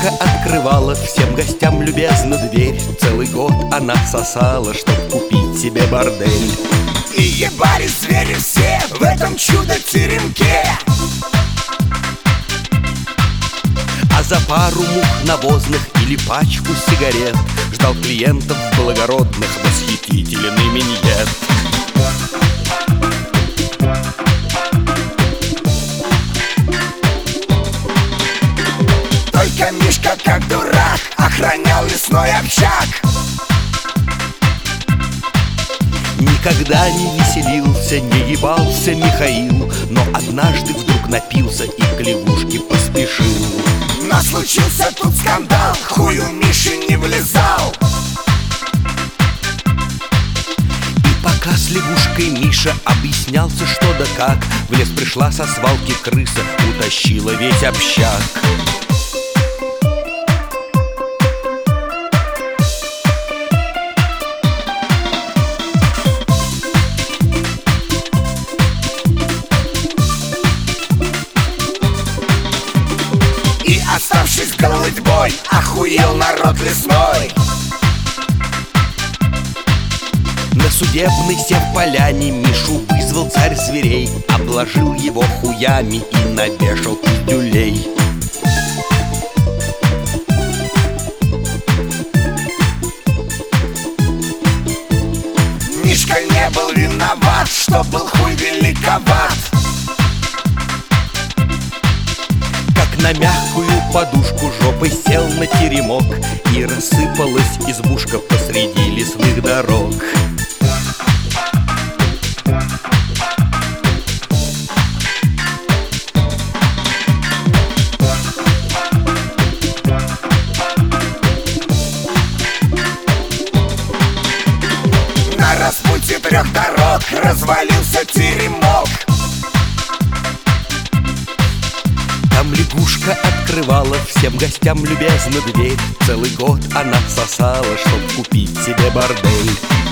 лягушка открывала всем гостям любезно дверь. Целый год она сосала, чтоб купить себе бордель. И ебали звери все в этом чудо-теремке. А за пару мух навозных или пачку сигарет ждал клиентов благородных восхитительный миньет. Только Мишка, как дурак, охранял лесной общак. Никогда не веселился, не ебался Михаил, но однажды вдруг напился и к лягушке поспешил. Но случился тут скандал, хую Миши не влезал. И пока с лягушкой Миша объяснялся что да как, в лес пришла со свалки крыса, утащила весь общак. Оставшись голодьбой, охуел народ лесной. На судебной севполяне Мишу вызвал царь зверей, обложил его хуями и навешал пиздюлей. Мишка не был виноват, что был хуй великоват. На мягкую подушку жопой сел на теремок, и рассыпалась избушка посреди лесных дорог. На распутье 3 дорог развалился теремок. Там лягушка открывала всем гостям любезно дверь. Целый год она сосала, чтоб купить себе бордель.